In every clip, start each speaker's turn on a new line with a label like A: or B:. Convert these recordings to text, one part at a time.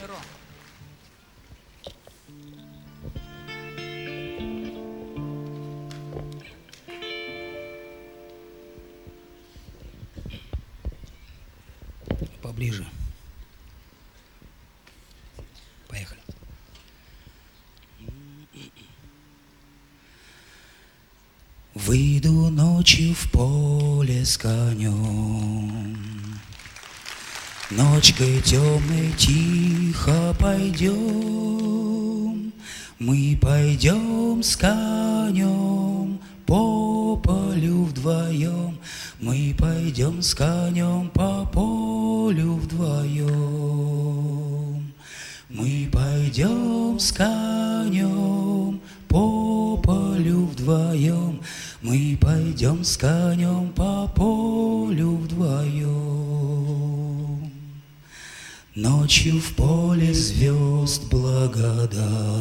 A: Поближе. Поехали. Выйду ночью в поле с конем, ночкой темной тихо пойдем, мы пойдем с конем по полю вдвоем, мы пойдем с конем по полю вдвоем, мы пойдем с конем по полю вдвоем, мы пойдем с конем по полю вдвоем. Ночью в поле звезд благодать,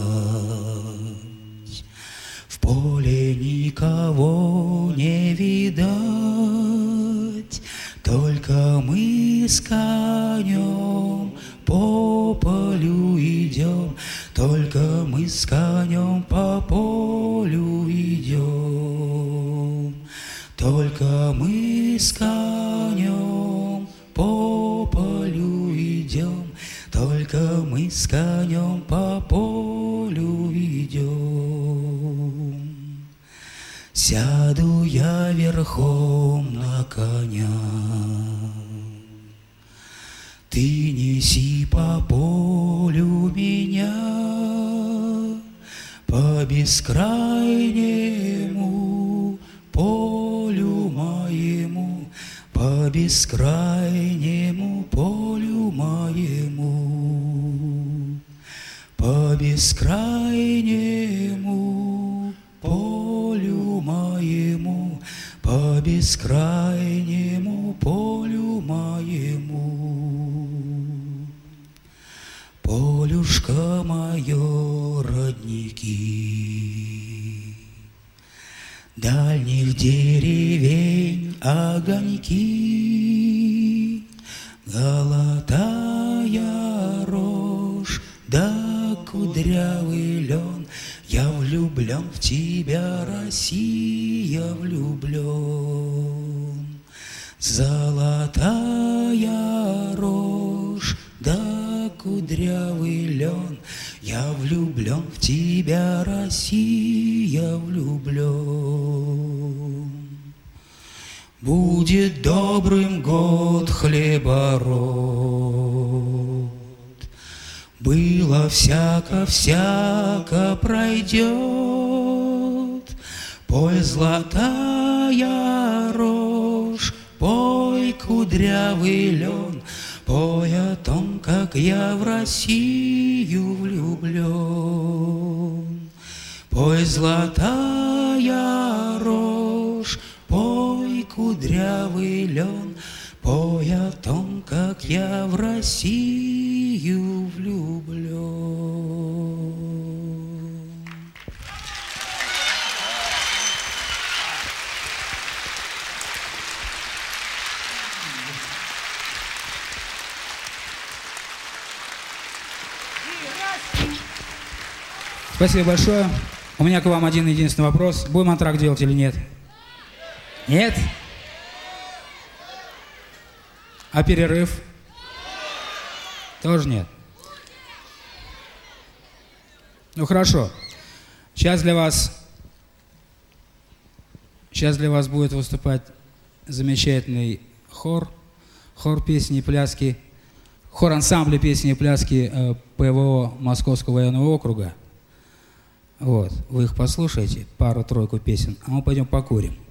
A: в поле никого не видать, только мы с конем по полю идем, только мы с конем по полю идем, только мы с конем по полю идем, только мы с конем по полю идем. Сяду я верхом на коня, ты неси по полю меня, по бескрайнему полю моему, по бескрайнему полю моему, по бескрайнему полю моему, по бескрайнему полю моему. Полюшка мое, родники, дальних деревень огоньки, золотая рожь да кудрявый лен, я влюблен в тебя, Россия, влюблен. Золотая рожь да кудрявый лен, я влюблен в тебя, Россия, влюблен. Будет добрым год хлебород, было всяко пройдет. Пой, золотая рожь, пой, кудрявый лен, пой о том, как я в Россию влюблен. Пой, золотая рожь, пой, кудрявый лен, пой о том, как я в Россию влюблен.
B: Спасибо большое. У меня к вам один единственный вопрос. Будем антракт делать или нет? Нет? А перерыв? Тоже нет. Ну хорошо. Сейчас для вас будет выступать замечательный хор песни и пляски, хор ансамбля песни и пляски ПВО Московского военного округа. Вот, вы их послушаете, пару-тройку песен, а мы пойдем покурим.